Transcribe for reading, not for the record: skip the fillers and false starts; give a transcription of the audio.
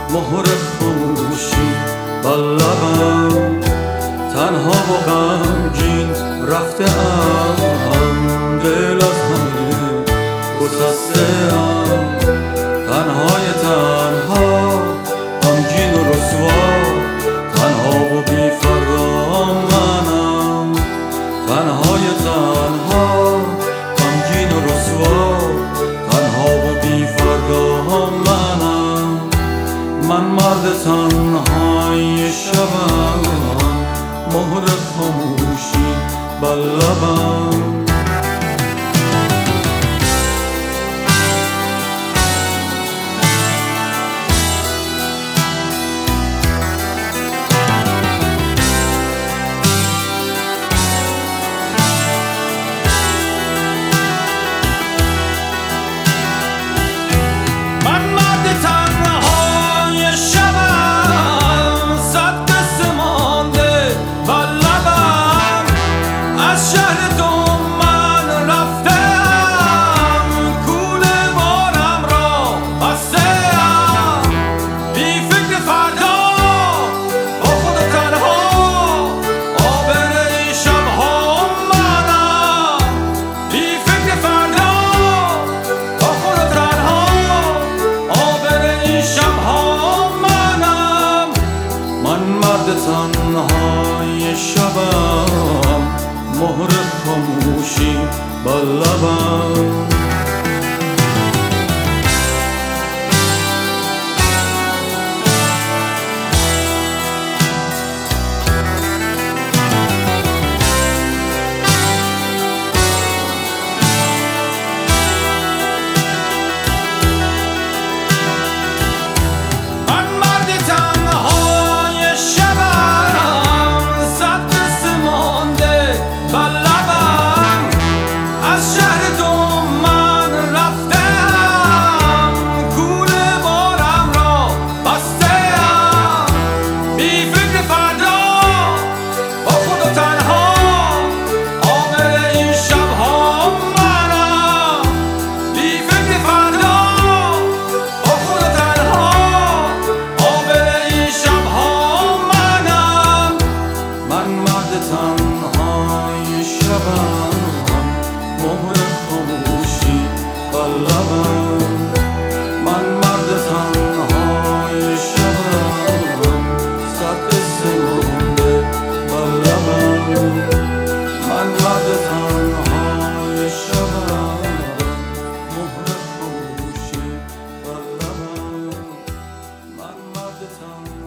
مهر خاموشی بر لبم، تنها و غمگین رفته‌ام، دل از همه گسسته‌ام، تنهای تنها، غمگین و رسوا، تنها و بی‌فرام منم، تنهای تنها، غمگین و رسوا، تنها و بی‌فرام منم. من مرد تنهای شبم، مهر خاموشی بر لبم. تنهای شبم، مهر خاموشی بر لبم. تنهای شبم، مهر خاموشی بر لبم. من مرد تنهای شبم، صد قصه مانده بر لبم. من مرد تنهای شبم، مهر خاموشی بر لبم. من مرد تنهای